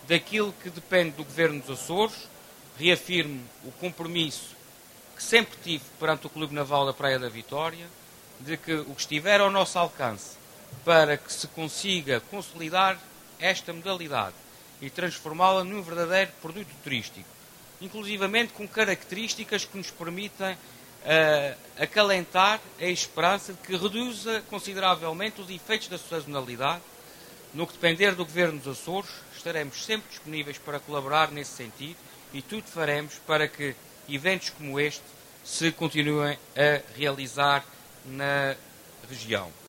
daquilo que depende do Governo dos Açores. Reafirmo o compromisso que sempre tive perante o Clube Naval da Praia da Vitória, de que o que estiver ao nosso alcance para que se consiga consolidar esta modalidade e transformá-la num verdadeiro produto turístico, inclusivamente com características que nos permitem acalentar a esperança de que reduza consideravelmente os efeitos da sazonalidade. No que depender do Governo dos Açores, estaremos sempre disponíveis para colaborar nesse sentido e tudo faremos para que eventos como este se continuem a realizar na região.